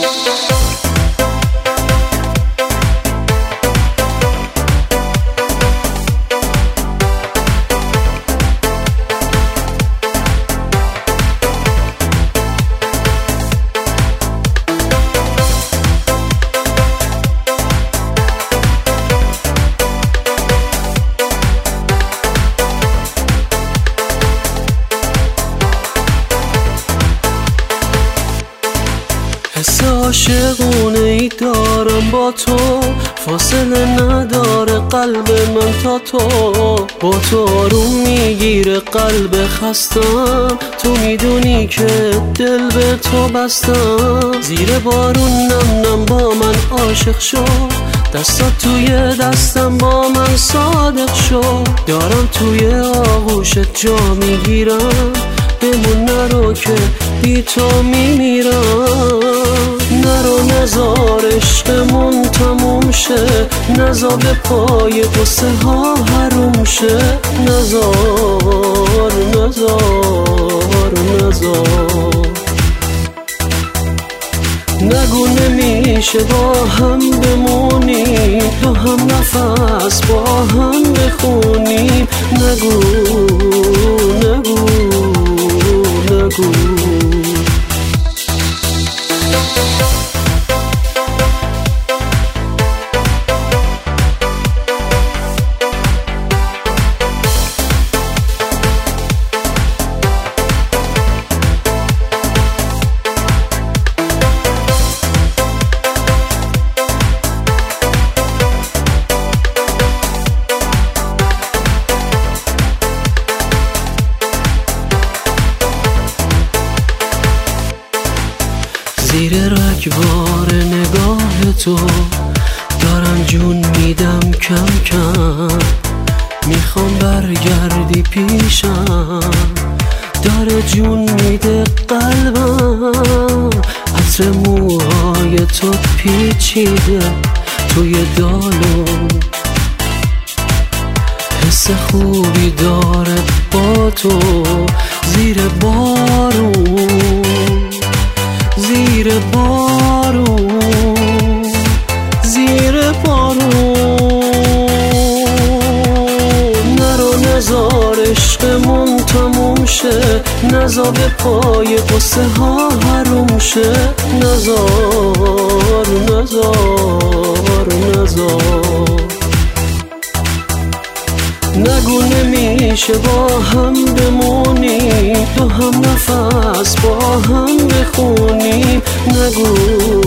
حس عاشقونه ای دارم با تو، فاصله نداره قلب من تا تو. با تو آروم میگیره قلب خستم، تو میدونی که دل به تو بستم. زیر بارون نم نم با من عاشق شو، دستات توی دستم با من صادق شو. دارم توی آغوشت جا میگیرم، بمون نرو که بی تو میمیرم. نرو نزار عشقمون تموم شه، نزار به پای قصه ها حروم شه. نزار نزار نزار، نگو نمیشه با هم بمونیم، تو هم نفس با هم بخونیم. نگو نگو نگو. زیر رگبار نگاه تو دارم جون میدم کم کم. میخوام برگردی پیشم، داره جون میده قلبم. عطر موهای تو پیچیده توی دالون، حس خوبی داره با تو. زیر بارون زیر بارون زیر بارون، نرو نزار عشقمون تموم شه، نزار به پای قصه ها حروم شه. نزار نزار نزار، نگو نمیشه با هم بمونیم، تو هم نفس با هم بخونیم. نگو